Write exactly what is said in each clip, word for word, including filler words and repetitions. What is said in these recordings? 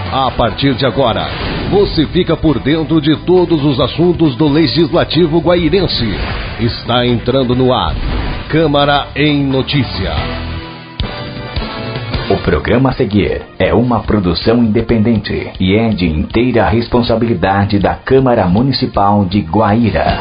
A partir de agora, você fica por dentro de todos os assuntos do Legislativo guairense. Está entrando no ar, Câmara em Notícia. O programa a seguir é uma produção independente e é de inteira responsabilidade da Câmara Municipal de Guaíra.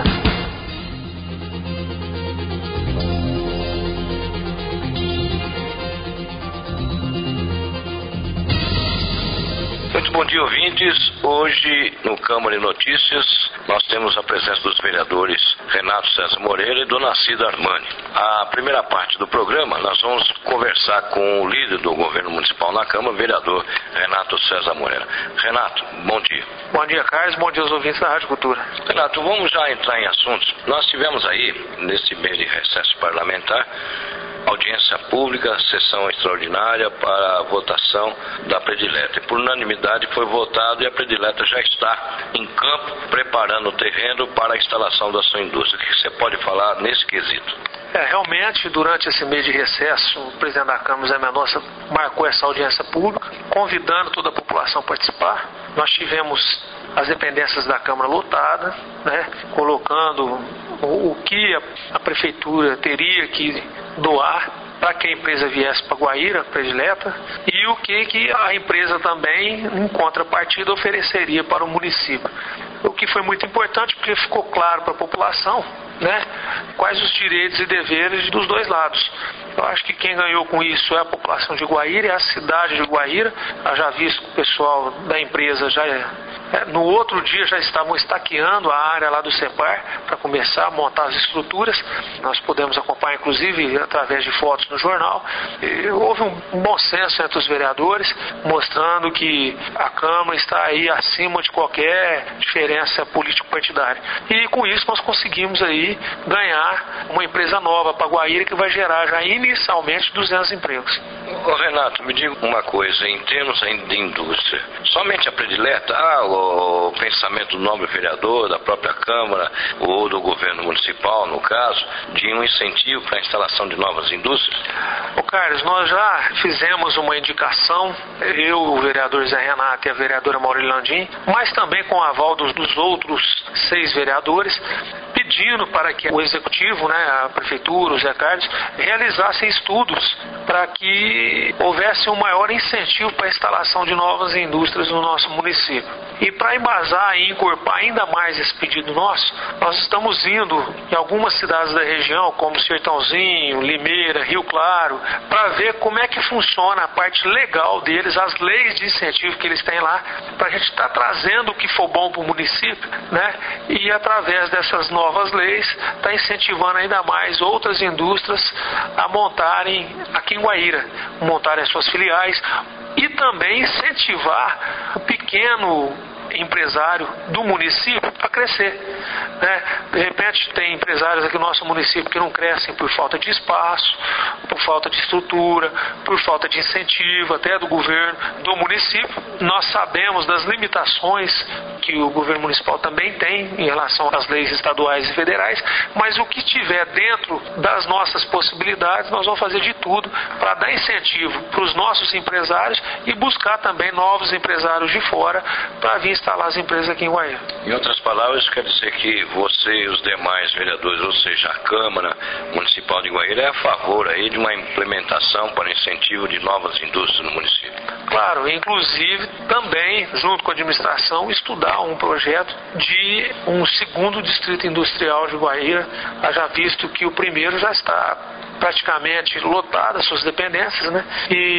Muito bom dia, ouvintes. Hoje, no Câmara de Notícias, nós temos a presença dos vereadores Renato César Moreira e Dona Cida Armani. A primeira parte do programa, nós vamos conversar com o líder do governo municipal na Câmara, vereador Renato César Moreira. Renato, bom dia. Bom dia, Carlos. Bom dia aos ouvintes da Rádio Cultura. Renato, vamos já entrar em assuntos. Nós tivemos aí, nesse mês de recesso parlamentar, audiência pública, sessão extraordinária para a votação da predileta. E por unanimidade foi votado e a predileta já está em campo, preparando o terreno para a instalação da sua indústria. O que você pode falar nesse quesito? É, realmente, durante esse mês de recesso, o presidente da Câmara, Zé Mendonça, marcou essa audiência pública, convidando toda a população a participar. Nós tivemos as dependências da Câmara lotadas, né, colocando o, o que a, a Prefeitura teria que doar para que a empresa viesse para Guaíra, predileta, e o que, que a empresa também, em contrapartida, ofereceria para o município. O que foi muito importante, porque ficou claro para a população, né, quais os direitos e deveres dos dois lados. Eu acho que quem ganhou com isso é a população de Guaíra, é a cidade de Guaíra. Eu já visto que o pessoal da empresa já é, no outro dia já estavam estaqueando a área lá do Cepar para começar a montar as estruturas. Nós podemos acompanhar, inclusive, através de fotos no jornal. E houve um bom senso entre os vereadores, mostrando que a Câmara está aí acima de qualquer diferença político-partidária. E com isso nós conseguimos aí ganhar uma empresa nova para Guaíra que vai gerar já inicialmente duzentos empregos. Ô Renato, me diga uma coisa, em termos ainda de indústria, somente a predileta, ah, o pensamento do nobre vereador, da própria Câmara ou do governo municipal, no caso, de um incentivo para a instalação de novas indústrias? Ô Carlos, nós já fizemos uma indicação, eu, o vereador Zé Renato e a vereadora Maurília Landim, mas também com o aval dos, dos outros seis vereadores, pedindo para que o executivo, né, a prefeitura, o Zé Carlos, realizassem estudos para que houvesse um maior incentivo para a instalação de novas indústrias no nosso município. E para embasar e encorpar ainda mais esse pedido nosso, nós estamos indo em algumas cidades da região, como Sertãozinho, Limeira, Rio Claro, para ver como é que funciona a parte legal deles, as leis de incentivo que eles têm lá, para a gente estar tá trazendo o que for bom para o município, né? E através dessas novas leis, está incentivando ainda mais outras indústrias a montarem aqui em Guaíra, montarem as suas filiais e também incentivar o pequeno empresário do município a crescer, né? De repente tem empresários aqui no nosso município que não crescem por falta de espaço, por falta de estrutura, por falta de incentivo até do governo do município. Nós sabemos das limitações que o governo municipal também tem em relação às leis estaduais e federais, mas o que tiver dentro das nossas possibilidades, nós vamos fazer de tudo para dar incentivo para os nossos empresários e buscar também novos empresários de fora para vir instalar as empresas aqui em Guaíra. Em outras palavras, quer dizer que você e os demais vereadores, ou seja, a Câmara Municipal de Guaíra, é a favor aí de uma implementação para incentivo de novas indústrias no município? Claro, inclusive também, junto com a administração, estudar um projeto de um segundo distrito industrial de Guaíra, haja visto que o primeiro já está praticamente lotado, as suas dependências, né?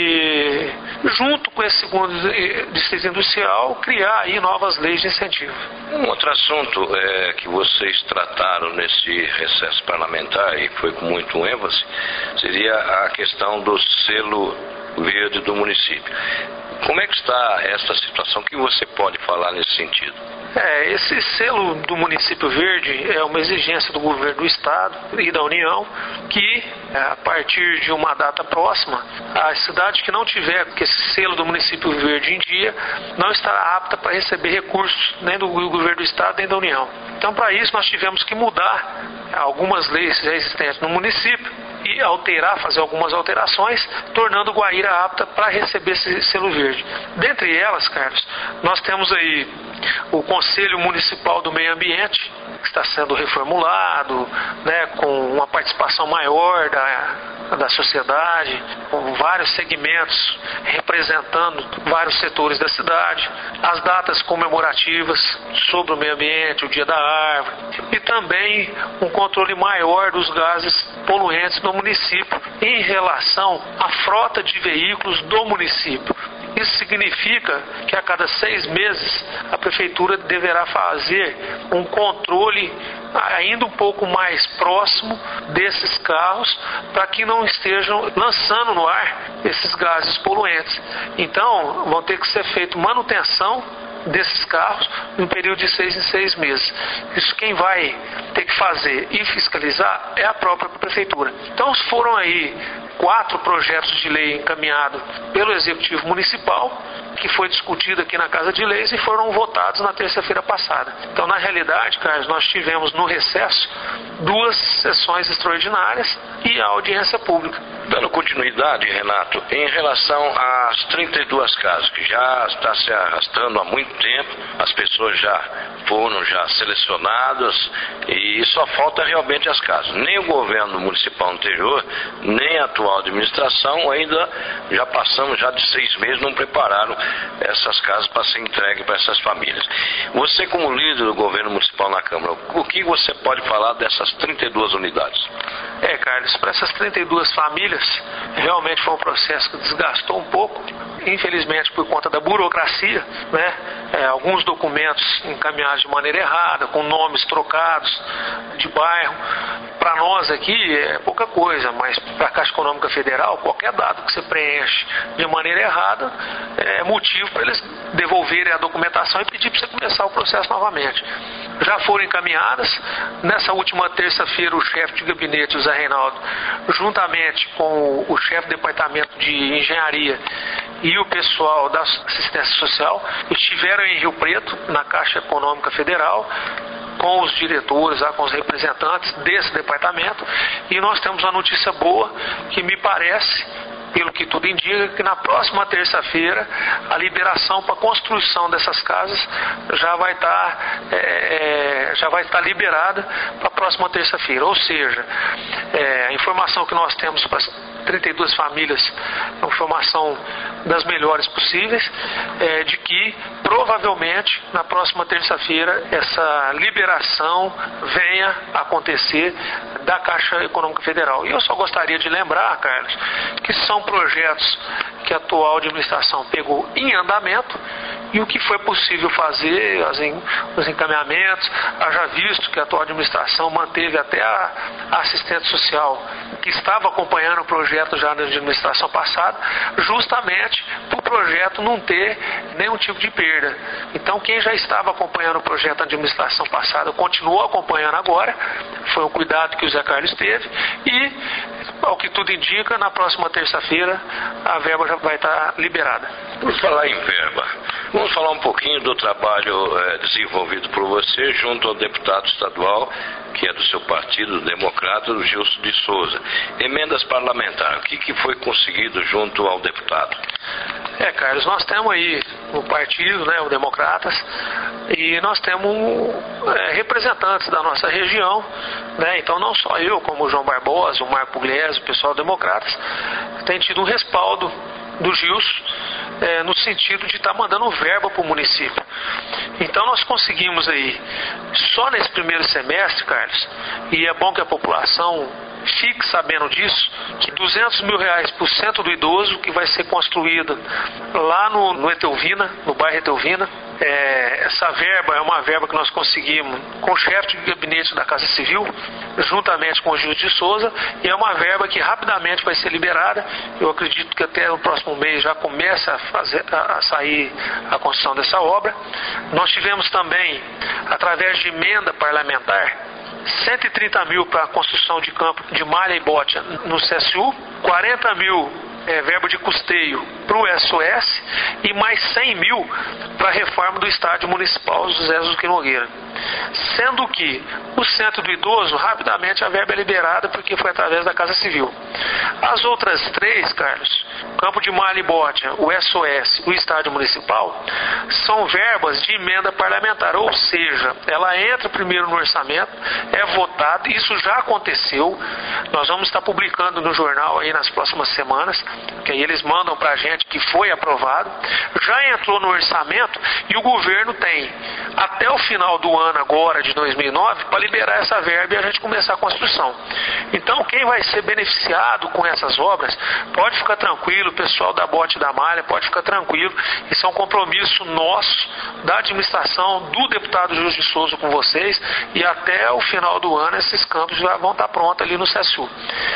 E junto com esse segundo distrito industrial, criar aí novas leis de incentivo. Um outro assunto é, que vocês trataram nesse recesso parlamentar, e foi com muito ênfase, seria a questão do selo verde do município. Como é que está essa situação? O que você pode falar nesse sentido? É, esse selo do município verde é uma exigência do governo do estado e da União que, a partir de uma data próxima, a cidade que não tiver esse selo do município verde em dia não estará apta para receber recursos nem do governo do estado nem da União. Então, para isso, nós tivemos que mudar algumas leis já existentes no município e de alterar, fazer algumas alterações, tornando Guaíra apta para receber esse selo verde. Dentre elas, Carlos, nós temos aí o Conselho Municipal do Meio Ambiente, que está sendo reformulado, né, com uma participação maior da, da sociedade, com vários segmentos representando vários setores da cidade, as datas comemorativas sobre o meio ambiente, o Dia da Árvore, e também um controle maior dos gases poluentes no município em relação à frota de veículos do município. Isso significa que a cada seis meses a prefeitura deverá fazer um controle ainda um pouco mais próximo desses carros para que não estejam lançando no ar esses gases poluentes. Então, vão ter que ser feita manutenção desses carros no período de seis em seis meses. Isso quem vai ter que fazer e fiscalizar é a própria prefeitura. Então foram aí quatro projetos de lei encaminhados pelo Executivo Municipal, que foi discutido aqui na Casa de Leis e foram votados na terça-feira passada. Então, na realidade, Carlos, nós tivemos no recesso duas sessões extraordinárias e a audiência pública. Dando continuidade, Renato, em relação às trinta e duas casas, que já está se arrastando há muito tempo, as pessoas já foram já selecionadas e só falta realmente as casas. Nem o governo municipal anterior, nem a atual administração, ainda já passamos já de seis meses, não prepararam essas casas para ser entregue para essas famílias. Você, como líder do governo municipal na Câmara, o que você pode falar dessas trinta e duas unidades? É, Carlos, para essas trinta e duas famílias, realmente foi um processo que desgastou um pouco, infelizmente por conta da burocracia, né? É, alguns documentos encaminhados de maneira errada, com nomes trocados de bairro. Para nós aqui é pouca coisa, mas para a Caixa Econômica Federal, qualquer dado que você preenche de maneira errada é motivo para eles devolverem a documentação e pedir para você começar o processo novamente. Já foram encaminhadas. Nessa última terça-feira, o chefe de gabinete, o Zé Reinaldo, juntamente com o chefe do departamento de engenharia e o pessoal da assistência social, estiveram em Rio Preto, na Caixa Econômica Federal, com os diretores, com os representantes desse departamento, e nós temos uma notícia boa que me parece, pelo que tudo indica, que na próxima terça-feira a liberação para a construção dessas casas já vai estar é, já vai estar liberada para a próxima terça-feira. Ou seja, é, a informação que nós temos para as trinta e duas famílias é uma informação das melhores possíveis, é, de que provavelmente na próxima terça-feira essa liberação venha a acontecer da Caixa Econômica Federal. E eu só gostaria de lembrar, Carlos, que são projetos que a atual administração pegou em andamento, e o que foi possível fazer, os encaminhamentos, haja visto que a atual administração manteve até a assistente social que estava acompanhando o projeto já na administração passada, justamente para o projeto não ter nenhum tipo de perda. Então, quem já estava acompanhando o projeto na administração passada continuou acompanhando agora, foi um cuidado que o Zé Carlos teve, e, ao que tudo indica, na próxima terça-feira a verba já vai estar liberada. Por falar em verba, vamos falar um pouquinho do trabalho é, desenvolvido por você junto ao deputado estadual, que é do seu partido, o Democrata, o Gilson de Souza. Emendas parlamentares, o que, que foi conseguido junto ao deputado? É, Carlos, nós temos aí o partido, né, o Democratas, e nós temos é, representantes da nossa região, né, então não só eu, como o João Barbosa, o Marco Pugliese, o pessoal do Democratas, tem tido um respaldo do Gilson, é, no sentido de estar tá mandando verba para o município. Então nós conseguimos aí, só nesse primeiro semestre, Carlos, e é bom que a população fique sabendo disso, que duzentos mil reais por cento do idoso, que vai ser construído lá no, no Etelvina, no bairro Etelvina. É, essa verba é uma verba que nós conseguimos com o chefe de gabinete da Casa Civil, juntamente com o Gilson de Souza, e é uma verba que rapidamente vai ser liberada. Eu acredito que até no próximo mês já começa a, fazer, a, a sair a construção dessa obra. Nós tivemos também, através de emenda parlamentar, cento e trinta mil para a construção de campo de malha e bote no C S U, quarenta mil é, verba de custeio para o S O S e mais cem mil para a reforma do estádio municipal José Zucchi Nogueira. Sendo que o centro do idoso, rapidamente a verba é liberada porque foi através da Casa Civil. As outras três, Carlos, Campo de Malha e Botia, o S O S, o estádio municipal, são verbas de emenda parlamentar, ou seja, ela entra primeiro no orçamento, é votada, isso já aconteceu, nós vamos estar publicando no jornal aí nas próximas semanas, que aí eles mandam para a gente que foi aprovado, já entrou no orçamento e o governo tem até o final do ano agora, de dois mil e nove, para liberar essa verba e a gente começar a construção. Então, quem vai ser beneficiado com essas obras, pode ficar tranquilo, o pessoal da Botia e da Malha, pode ficar tranquilo, isso é um compromisso nosso, da administração, do deputado Gil de Souza com vocês, e até o final do ano esses campos já vão estar prontos ali no CESU.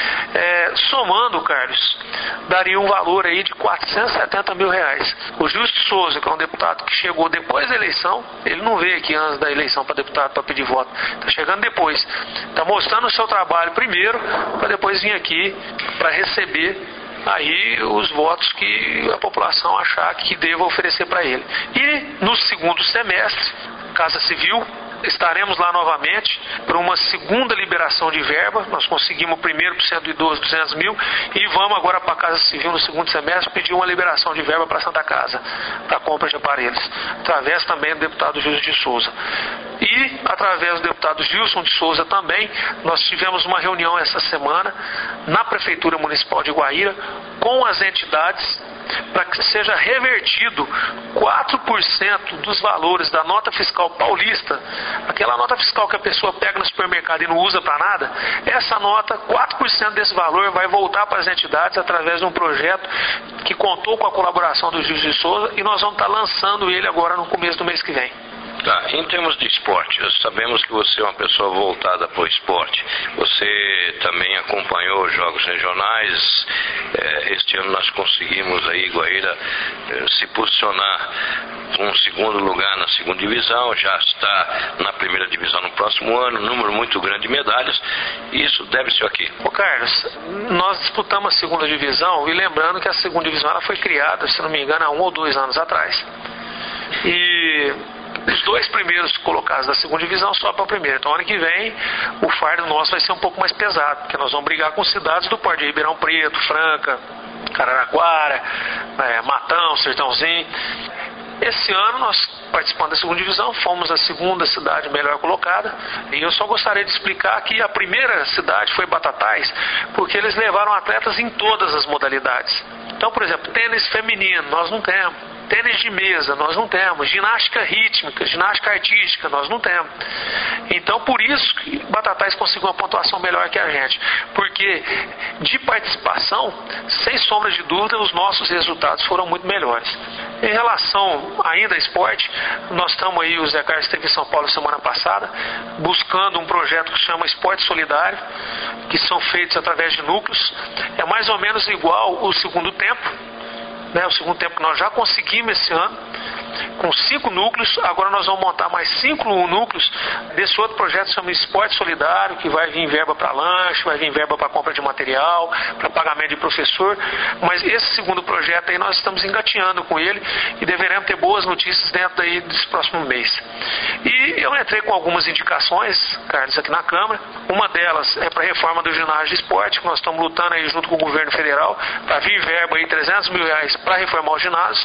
É, somando, Carlos, daria um valor aí de quatrocentos e setenta mil reais. O Gil de Souza, que é um deputado que chegou depois da eleição, ele não veio aqui antes da eleição para deputado para pedir voto, está chegando depois, está mostrando o seu trabalho primeiro, para depois vir aqui para receber aí os votos que a população achar que deva oferecer para ele. E no segundo semestre, Casa Civil, estaremos lá novamente para uma segunda liberação de verba. Nós conseguimos o primeiro para o centro idoso duzentos mil e vamos agora para a Casa Civil no segundo semestre pedir uma liberação de verba para a Santa Casa, para compra de aparelhos, através também do deputado Gilson de Souza. E através do deputado Gilson de Souza também, nós tivemos uma reunião essa semana na Prefeitura Municipal de Guaíra com as entidades para que seja revertido quatro por cento dos valores da nota fiscal paulista, aquela nota fiscal que a pessoa pega no supermercado e não usa para nada, essa nota, quatro por cento desse valor vai voltar para as entidades através de um projeto que contou com a colaboração do Gil de Souza e nós vamos estar lançando ele agora no começo do mês que vem. Tá, em termos de esporte, sabemos que você é uma pessoa voltada para o esporte. Você também acompanhou os jogos regionais. Este ano nós conseguimos aí, Guaíra, se posicionar com um segundo lugar na segunda divisão, já está na primeira divisão no próximo ano, um número muito grande de medalhas. Isso deve-se aqui. Ô Carlos, nós disputamos a segunda divisão e lembrando que a segunda divisão ela foi criada, se não me engano, há um ou dois anos atrás. E os dois primeiros colocados da segunda divisão sobem para a primeira. Então, ano que vem, o fardo nosso vai ser um pouco mais pesado, porque nós vamos brigar com cidades do Porto de Ribeirão Preto, Franca, Cararaquara, é, Matão, Sertãozinho. Esse ano, nós participando da segunda divisão, fomos a segunda cidade melhor colocada. E eu só gostaria de explicar que a primeira cidade foi Batatais, porque eles levaram atletas em todas as modalidades. Então, por exemplo, tênis feminino, nós não temos. Tênis de mesa, nós não temos. Ginástica rítmica, ginástica artística, nós não temos. Então, por isso que Batatais conseguiu uma pontuação melhor que a gente. Porque de participação, sem sombra de dúvida, os nossos resultados foram muito melhores. Em relação ainda ao esporte, nós estamos aí, o Zé Carlos esteve em São Paulo semana passada, buscando um projeto que se chama Esporte Solidário, que são feitos através de núcleos. É mais ou menos igual o segundo tempo. Né, o segundo tempo que nós já conseguimos esse ano, com cinco núcleos. Agora nós vamos montar mais cinco núcleos desse outro projeto que se chama Esporte Solidário, que vai vir verba para lanche, vai vir verba para compra de material, para pagamento de professor. Mas esse segundo projeto aí nós estamos engatinhando com ele e deveremos ter boas notícias dentro aí desse próximo mês. E eu entrei com algumas indicações, Carlos, aqui na Câmara. Uma delas é para a reforma do ginásio de esporte, que nós estamos lutando aí junto com o governo federal para vir verba aí trezentos mil reais para reformar o ginásio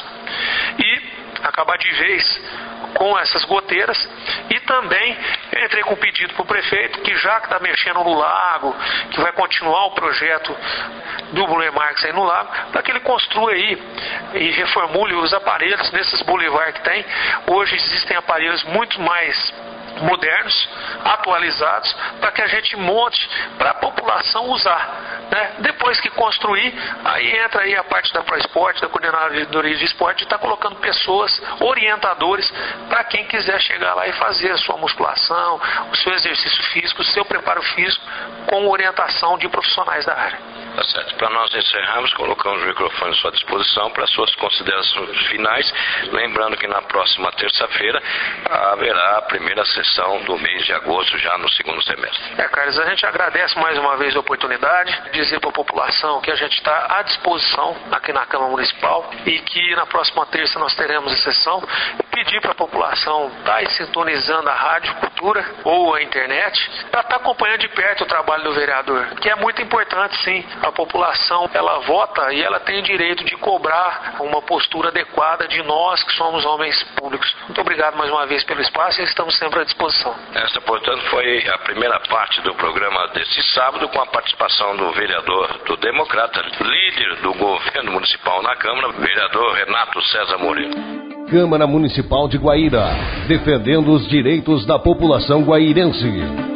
e acabar de vez com essas goteiras. E também entrei com um pedido para o prefeito, que já que está mexendo no lago, que vai continuar o projeto do Bruno Marques aí no lago, para que ele construa aí e reformule os aparelhos nesses boulevards que tem. Hoje existem aparelhos muito mais modernos, atualizados, para que a gente monte para a população usar, né? Depois que construir, aí entra aí a parte da ProEsporte, da Coordenadoria de Esporte, de estar colocando pessoas, orientadores, para quem quiser chegar lá e fazer a sua musculação, o seu exercício físico, o seu preparo físico, com orientação de profissionais da área. Tá certo. Para nós encerrarmos, colocamos o microfone à sua disposição para suas considerações finais, lembrando que na próxima terça-feira haverá a primeira sessão do mês de agosto, já no segundo semestre. É, Carlos, a gente agradece mais uma vez a oportunidade de dizer para a população que a gente está à disposição aqui na Câmara Municipal e que na próxima terça nós teremos a sessão. Pedir para a população estar aí sintonizando a Rádio Cultura ou a internet para estar acompanhando de perto o trabalho do vereador, que é muito importante, sim. A população, ela vota e ela tem o direito de cobrar uma postura adequada de nós que somos homens públicos. Muito obrigado mais uma vez pelo espaço e estamos sempre à disposição. Esta, portanto, foi a primeira parte do programa desse sábado, com a participação do vereador do Democrata, líder do governo municipal na Câmara, vereador Renato César Moreira. Câmara Municipal de Guaíra, defendendo os direitos da população guairense.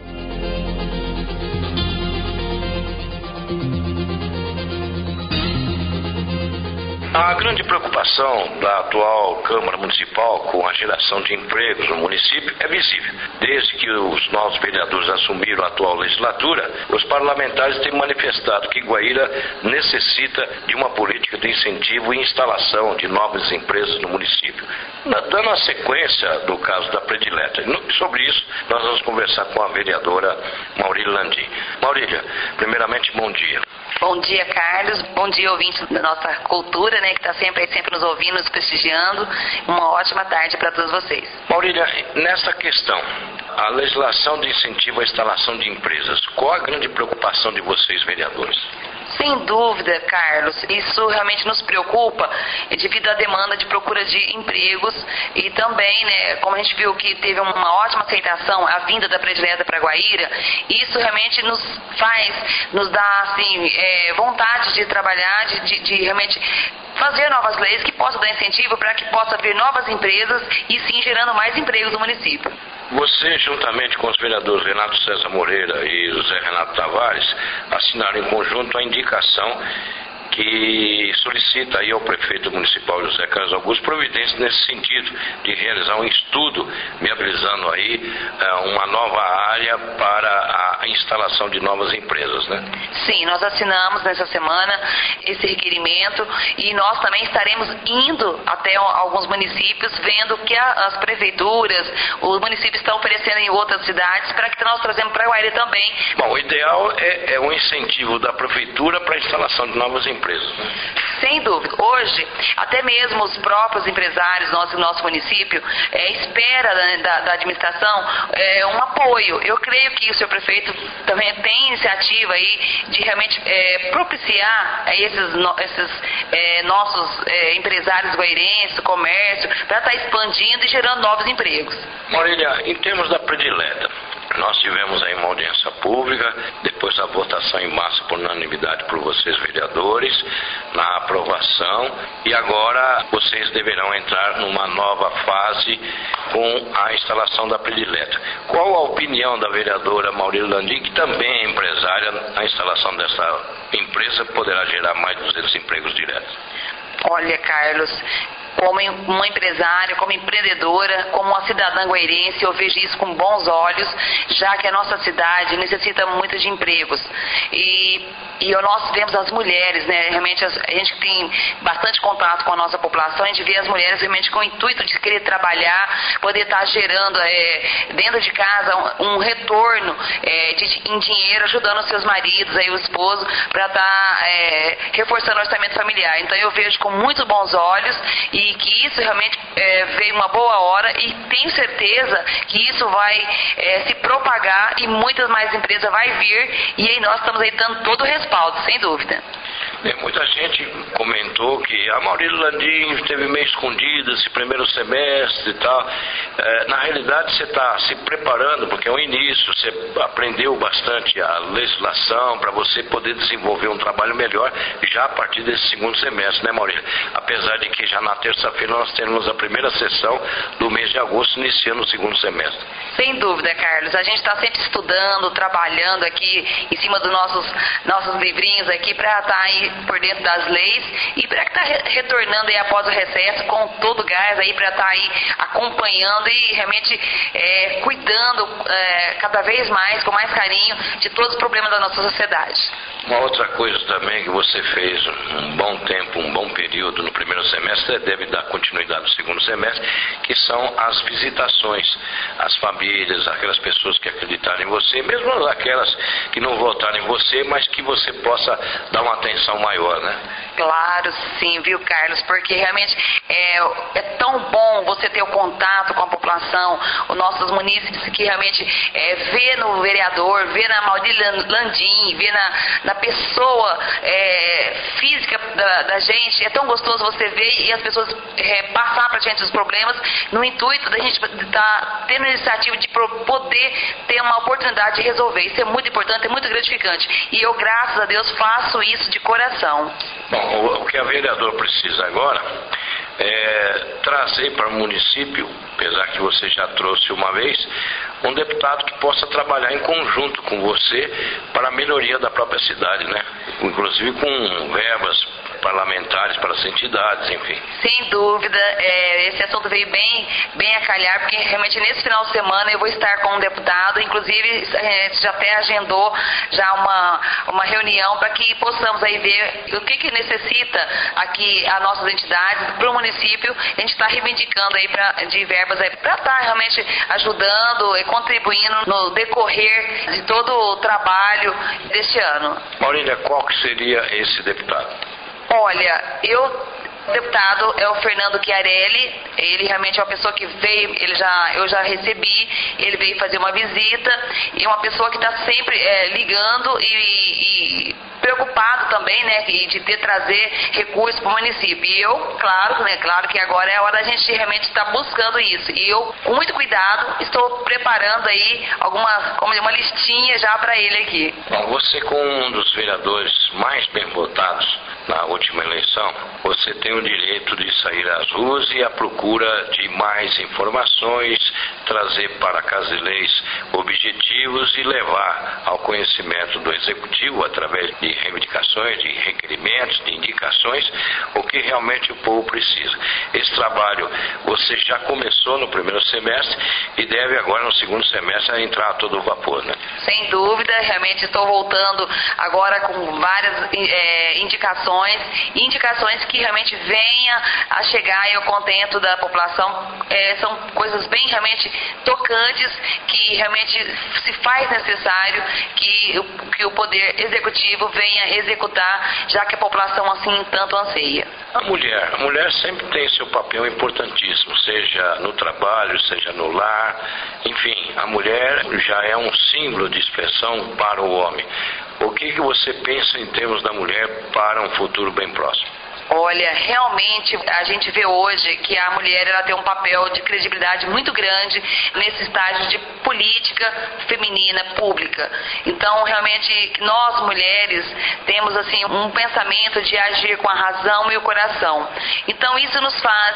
A grande preocupação da atual Câmara Municipal com a geração de empregos no município é visível. Desde que os novos vereadores assumiram a atual legislatura, os parlamentares têm manifestado que Guaíra necessita de uma política de incentivo e instalação de novas empresas no município. Dando a sequência do caso da Predileta. Sobre isso, nós vamos conversar com a vereadora Maurília Landim. Maurília, primeiramente, bom dia. Bom dia, Carlos. Bom dia, ouvintes da nossa cultura, né, que está sempre, sempre nos ouvindo, nos prestigiando. Uma ótima tarde para todos vocês. Maurília, nessa questão, a legislação de incentivo à instalação de empresas, qual a grande preocupação de vocês, vereadores? Sem dúvida, Carlos, isso realmente nos preocupa devido à demanda de procura de empregos e também, né, como a gente viu que teve uma ótima aceitação a vinda da Predileta para Guaíra, isso realmente nos faz, nos dá assim, é, vontade de trabalhar, de, de, de realmente fazer novas leis que possam dar incentivo para que possa haver novas empresas e sim gerando mais empregos no município. Você, juntamente com os vereadores Renato César Moreira e José Renato Tavares, assinaram em conjunto a indicação que solicita aí ao prefeito municipal José Carlos Augusto providências nesse sentido, de realizar um estudo viabilizando aí uh, uma nova área para a instalação de novas empresas, né? Sim, nós assinamos nessa semana esse requerimento e nós também estaremos indo até alguns municípios, vendo o que a, as prefeituras, os municípios estão oferecendo em outras cidades, para que nós trazemos para Guaíra também. Bom, o ideal é, é um incentivo da prefeitura para a instalação de novas empresas. Sem dúvida. Hoje, até mesmo os próprios empresários nosso, nosso município é, espera da, da, da administração é, um apoio. Eu creio que o senhor prefeito também tem iniciativa aí de realmente é, propiciar é, esses, no, esses é, nossos é, empresários guairenses, comércio, para estar tá expandindo e gerando novos empregos. Maurília, em termos da Predileta, nós tivemos aí uma audiência pública, depois da votação em massa por unanimidade por vocês, vereadores, na aprovação, e agora vocês deverão entrar numa nova fase com a instalação da Predileta. Qual a opinião da vereadora Maurília Landim, que também é empresária, a instalação dessa empresa poderá gerar mais de duzentos empregos diretos? Olha, Carlos, como uma empresária, como empreendedora, como uma cidadã guairense, eu vejo isso com bons olhos, já que a nossa cidade necessita muito de empregos. E, e nós vemos as mulheres, né, realmente as, a gente tem bastante contato com a nossa população, a gente vê as mulheres realmente com o intuito de querer trabalhar, poder estar gerando é, dentro de casa um, um retorno é, de, em dinheiro, ajudando os seus maridos, aí, o esposo, para estar é, reforçando o orçamento familiar. Então eu vejo com muito bons olhos e que isso realmente é, veio uma boa hora e tenho certeza que isso vai é, se propagar e muitas mais empresas vai vir e aí nós estamos aí dando todo o respaldo, sem dúvida. É, muita gente comentou que a Maurília Landim esteve meio escondida esse primeiro semestre e tal. É, na realidade, você está se preparando, porque é o início, você aprendeu bastante a legislação para você poder desenvolver um trabalho melhor já a partir desse segundo semestre, né, Maurília? Apesar de que já na terça-feira nós teremos a primeira sessão do mês de agosto, iniciando o segundo semestre. Sem dúvida, Carlos. A gente está sempre estudando, trabalhando aqui em cima dos nossos, nossos livrinhos aqui para estar aí por dentro das leis e para estar tá retornando aí após o recesso com todo o gás aí para estar tá aí acompanhando e realmente é, cuidando é, cada vez mais, com mais carinho, de todos os problemas da nossa sociedade. Uma outra coisa também que você fez um bom tempo, um bom período no primeiro semestre, deve dar continuidade no segundo semestre, que são as visitações às famílias, aquelas pessoas que acreditaram em você, mesmo aquelas que não votaram em você, mas que você possa dar uma atenção maior, né? Claro, sim, viu, Carlos? Porque realmente é, é tão bom você ter o contato com a população, os nossos munícipes que realmente é, vê no vereador, vê na Maurício Landim, vê na, na pessoa é, física da, da gente. É tão gostoso você ver e as pessoas é, passar pra gente os problemas no intuito da gente estar tá tendo a iniciativa de poder ter uma oportunidade de resolver. Isso é muito importante, é muito gratificante. E eu, graças a Deus, faço isso de coração. Bom, o que a vereadora precisa agora é trazer para o município, apesar que você já trouxe uma vez, um deputado que possa trabalhar em conjunto com você para a melhoria da própria cidade, né? Inclusive com verbas parlamentares para as entidades, enfim. Sem dúvida, é, esse assunto veio bem, bem a calhar, porque realmente nesse final de semana eu vou estar com um deputado, inclusive a gente já até agendou já uma, uma reunião para que possamos aí ver o que, que necessita aqui as nossas entidades, para o município, a gente está reivindicando aí pra, de verbas aí para estar realmente ajudando e contribuindo no decorrer de todo o trabalho deste ano. Maurília, qual que seria esse deputado? Olha, eu, o deputado é o Fernando Chiarelli, ele realmente é uma pessoa que veio, ele já, eu já recebi, ele veio fazer uma visita, e uma pessoa que está sempre é, ligando e, e preocupado também, né, de ter, trazer recursos para o município. E eu, claro, né, claro que agora é a hora da gente realmente estar buscando isso. E eu, com muito cuidado, estou preparando aí alguma, como uma listinha já para ele aqui. Bom, você como um dos vereadores mais bem votados na última eleição, você tem o direito de sair às ruas e à procura de mais informações, trazer para a Casa de Leis objetivos e levar ao conhecimento do Executivo, através de reivindicações, de requerimentos, de indicações, o que realmente o povo precisa. Esse trabalho você já começou no primeiro semestre e deve agora no segundo semestre entrar a todo vapor, né? Sem dúvida, realmente estou voltando agora com várias é, indicações, indicações que realmente venha a chegar ao contento da população. É, são coisas bem realmente tocantes, que realmente se faz necessário que, que o Poder Executivo venha executar, já que a população assim tanto anseia. A mulher, a mulher sempre tem seu papel importantíssimo, seja no trabalho, seja no lar, enfim, a mulher já é um símbolo de expressão para o homem. O que, que você pensa em termos da mulher para um futuro bem próximo? Olha, realmente a gente vê hoje que a mulher ela tem um papel de credibilidade muito grande nesse estágio de política feminina pública. Então, realmente, nós mulheres temos assim um pensamento de agir com a razão e o coração. Então, isso nos faz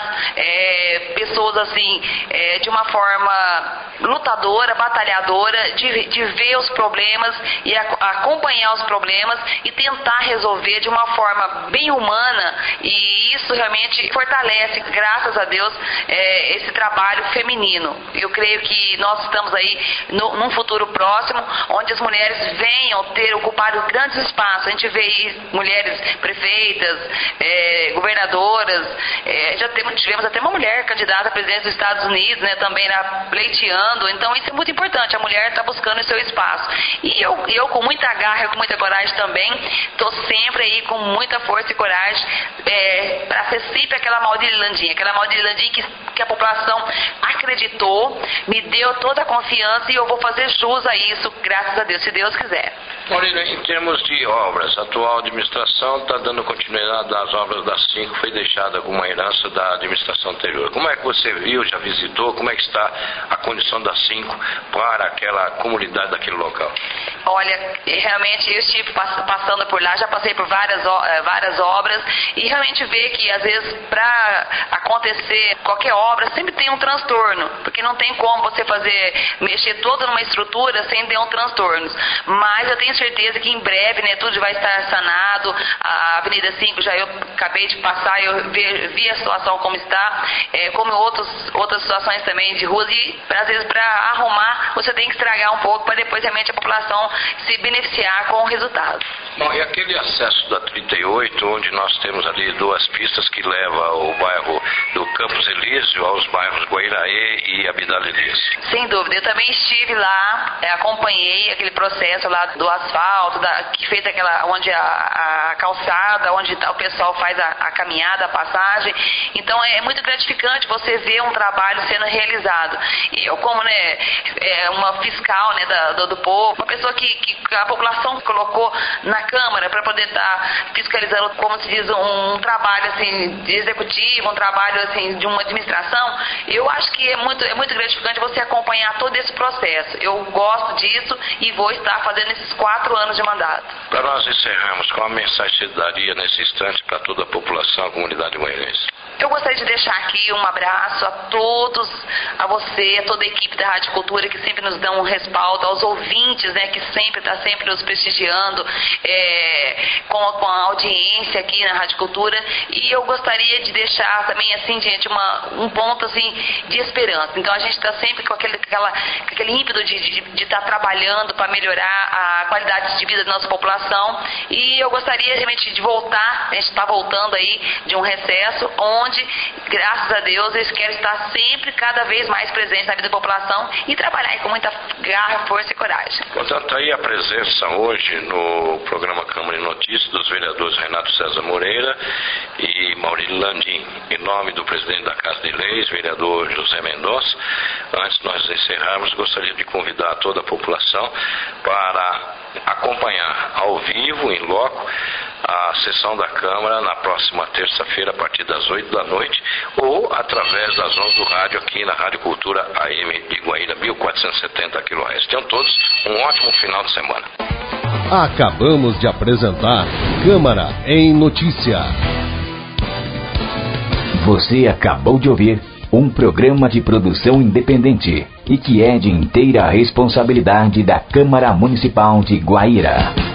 é, pessoas assim é, de uma forma lutadora, batalhadora, de, de ver os problemas e a, acompanhar os problemas e tentar resolver de uma forma bem humana. E isso realmente fortalece, graças a Deus, é, esse trabalho feminino. Eu creio que nós estamos aí no, num futuro próximo, onde as mulheres venham ter ocupado grandes espaços. A gente vê aí mulheres prefeitas, é, governadoras, é, já temos, tivemos até uma mulher candidata a presidente dos Estados Unidos, né, também na, pleiteando. Então isso é muito importante, a mulher está buscando o seu espaço. E eu, eu com muita garra, com muita coragem também, estou sempre aí com muita força e coragem, É, para ser sempre aquela Maurício Landim, aquela Maurício Landim que, que a população acreditou, me deu toda a confiança e eu vou fazer jus a isso, graças a Deus, se Deus quiser. Maurília, em termos de obras, a atual administração está dando continuidade das obras da cinco, foi deixada alguma herança da administração anterior. Como é que você viu, já visitou, como é que está a condição da cinco para aquela comunidade daquele local? Olha, realmente eu estive passando por lá, já passei por várias, várias obras e realmente ver que às vezes para acontecer qualquer obra sempre tem um transtorno, porque não tem como você fazer, mexer toda numa estrutura sem ter um transtorno. Mas eu tenho certeza que em breve, né, tudo vai estar sanado. A Avenida cinco, já eu acabei de passar, eu vi, vi a situação como está, é, como outros, outras situações também de ruas, e às vezes para arrumar você tem que estragar um pouco para depois realmente a população se beneficiar com o resultado. Bom, e aquele acesso da trinta e oito, onde nós temos ali duas pistas que levam ao bairro do Campos Elísio aos bairros Guairaê e Abdala Elias? Sem dúvida, eu também estive lá, é, acompanhei aquele processo lá do asfalto, da, que fez aquela, onde a, a calçada, onde o pessoal faz a, a caminhada, a passagem. Então é muito gratificante você ver um trabalho sendo realizado. E eu, como, né, é uma fiscal, né, da, do, do povo, uma pessoa que, que a população colocou na Câmara para poder estar tá fiscalizando, como se diz, um, um trabalho assim, de executivo, um trabalho assim, de uma administração, eu acho que é muito, é muito gratificante você acompanhar todo esse processo. Eu gosto disso e vou estar fazendo esses quatro anos de mandato. Para nós encerrarmos, qual a mensagem você daria nesse instante para toda a população, a comunidade guairense? Eu gostaria de deixar aqui um abraço a todos, a você, a toda a equipe da Rádio Cultura que sempre nos dão um respaldo, aos ouvintes, né, que sempre está sempre nos prestigiando, é, com, com a audiência aqui na Rádio Cultura. E eu gostaria de deixar também, assim, gente, uma, um ponto assim, de esperança. Então a gente está sempre com aquele, aquela, com aquele ímpeto de estar de, de tá trabalhando para melhorar a qualidade de vida da nossa população. E eu gostaria realmente de voltar, a gente está voltando aí de um recesso, onde, graças a Deus, eles querem estar sempre, cada vez mais presentes na vida da população e trabalhar com muita garra, força e coragem. Portanto, aí a presença hoje no programa Câmara de Notícias dos vereadores Renato César Moreira e Maurílio Landim. Em nome do presidente da Casa de Leis, vereador José Mendonça, antes de nós encerrarmos, gostaria de convidar toda a população para acompanhar ao vivo, em loco, a sessão da Câmara na próxima terça-feira, a partir das oito da noite, ou através das ondas do rádio aqui na Rádio Cultura A M de Guaíra, mil quatrocentos e setenta quilohertz. Tenham todos um ótimo final de semana. Acabamos de apresentar Câmara em Notícia. Você acabou de ouvir um programa de produção independente e que é de inteira responsabilidade da Câmara Municipal de Guaíra.